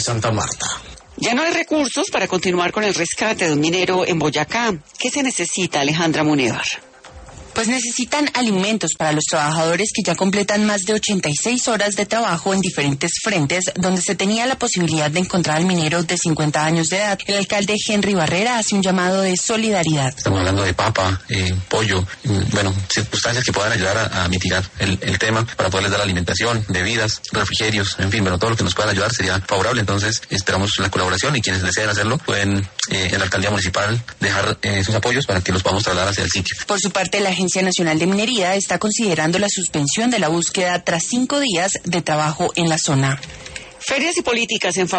Santa Marta. Ya no hay recursos para continuar con el rescate de un minero en Boyacá. ¿Qué se necesita, Alejandra Munevar? Pues necesitan alimentos para los trabajadores que ya completan más de 86 horas de trabajo en diferentes frentes donde se tenía la posibilidad de encontrar al minero de 50 años de edad. El alcalde Henry Barrera hace un llamado de solidaridad. Estamos hablando de papa, pollo, circunstancias que puedan ayudar a mitigar el tema para poderles dar alimentación, bebidas, refrigerios, en fin, todo lo que nos puedan ayudar sería favorable. Entonces esperamos la colaboración y quienes deseen hacerlo pueden en la alcaldía municipal dejar sus apoyos para que los podamos trasladar hacia el sitio. Por su parte, la Agencia Nacional de Minería está considerando la suspensión de la búsqueda tras 5 días de trabajo en la zona. Ferias y políticas en favor